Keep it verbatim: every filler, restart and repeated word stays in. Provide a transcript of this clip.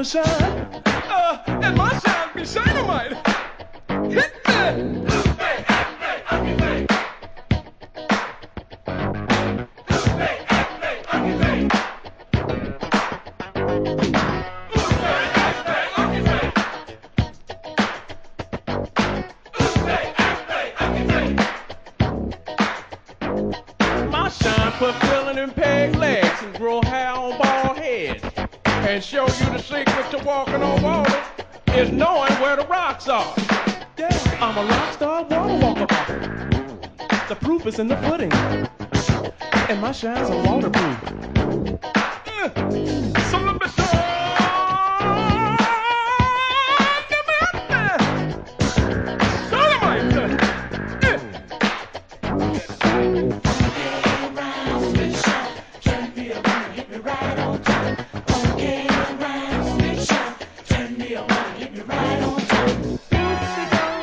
to shine. Uh, and my shine be dynamite. Hit me. My shine put filling in peg legs and grow hair on bald heads. And show you the secret to walking on water is knowing where the rocks are. Yeah, I'm a rock star water walker. The proof is in the pudding. And my shines are waterproof. Mm. So let me show right on time.